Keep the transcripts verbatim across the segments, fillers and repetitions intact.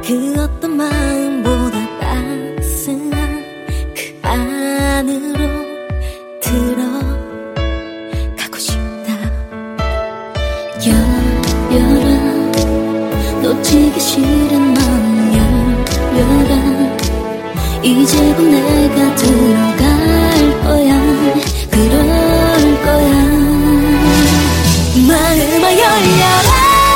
그 어떤 마음보다 따스한 그 안으로 들어가고 싶다. 열려라, 놓치기 싫은 마음 열려라. 이제 곧 내가 들어갈 거야. 그럴 거야. 마음아 열려라.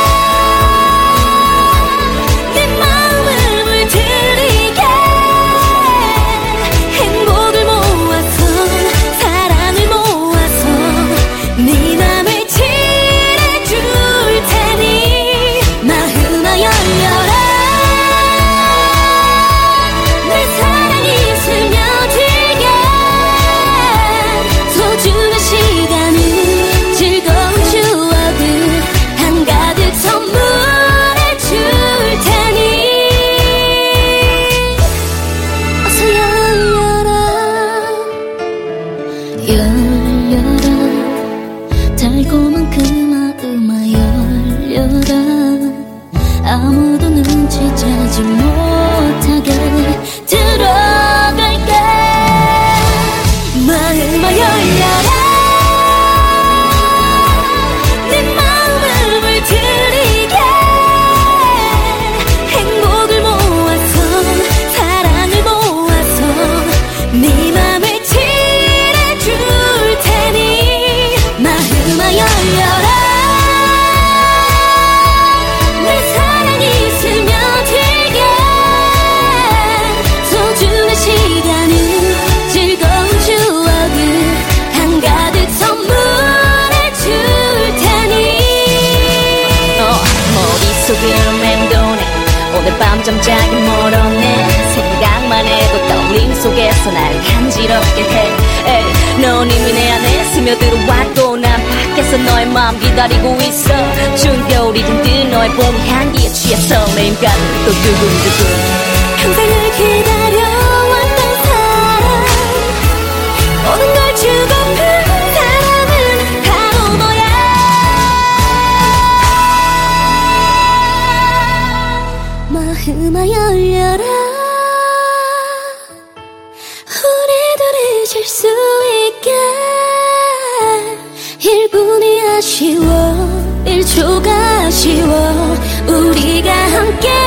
열려라, 달콤한 그 마음아 열려라. 아무도 눈치채지 못하게 들어갈게. 마음아 열려라. 내 마음을 물들이게. 행복을 모아서 사랑을 모아서 네 맘을 열려라. 내 사랑이 스며들게. 소중한 시간을 즐거운 추억을 한가득 선물해 줄 테니. 어, 머릿속을 맴도네. 오늘 밤 잠자기 멀었네. 생각만 해도 떨림 속에서 날 간지럽게 해. 에이, 넌 이미 내 안에 스며들어왔고 난 밖에서 너의 마음 기다리고 있어. 추운 겨울이 든든 너의 봄 향기에 취해서 매일 가는 또 두근두근. 항상 늘 기다려왔던 사람, 모든 걸 주고픈 사람은 바로 너야. 마음아 열려라. 우리들이 잊을 수 있게. 일 분이 아쉬워, 일 초가 아쉬워. 우리가 함께